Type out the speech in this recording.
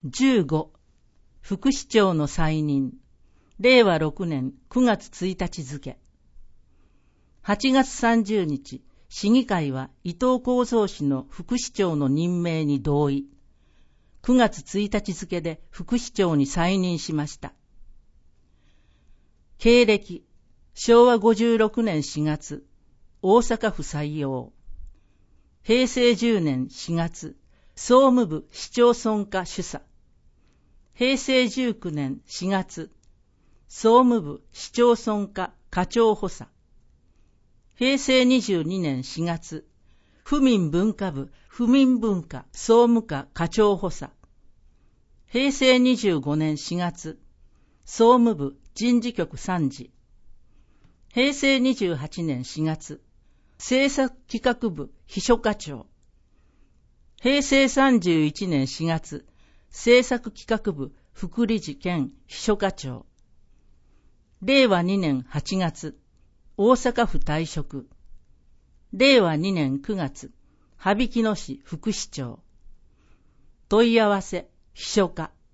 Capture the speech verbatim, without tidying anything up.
じゅうご、副市長の再任。れいわろくねんくがつついたち付。はちがつさんじゅうにち、市議会は伊藤幸三氏の副市長の任命に同意。くがつついたち付で副市長に再任しました。経歴、しょうわごじゅうろくねんしがつ、大阪府採用。へいせいじゅうねんしがつ、総務部市町村課主査。へいせいじゅうきゅうねんしがつ、総務部市町村課課長補佐。へいせいにじゅうにねんしがつ、府民文化部府民文化総務課課長補佐。へいせいにじゅうごねんしがつ、総務部人事局参事。へいせいにじゅうはちねんしがつ、政策企画部秘書課長。へいせいさんじゅういちねんしがつ、政策企画部副理事兼秘書課長。れいわにねんはちがつ、大阪府退職。れいわにねんくがつ、羽曳野市副市長。問い合わせ秘書課。